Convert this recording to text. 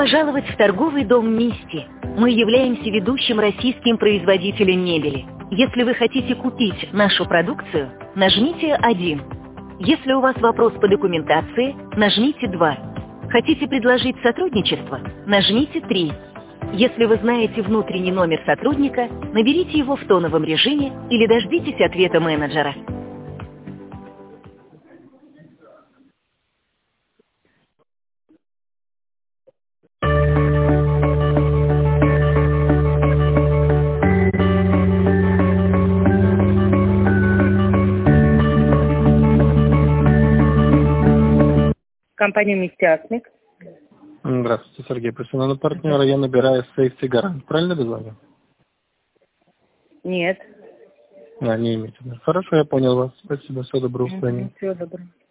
пожаловать в торговый дом «Мисти». Мы являемся ведущим российским производителем мебели. Если вы хотите купить нашу продукцию, нажмите 1. Если у вас вопрос по документации, нажмите 2. Хотите предложить сотрудничество, нажмите 3. Если вы знаете внутренний номер сотрудника, наберите его в тоновом режиме или дождитесь ответа менеджера. Компания «Мистиасмик». Здравствуйте, Сергей, профессиональный партнер. Я набираю Safety Гарант. Правильно без вами? Нет. Не имеете. Хорошо, я понял вас. Спасибо, всего доброго. Всего доброго.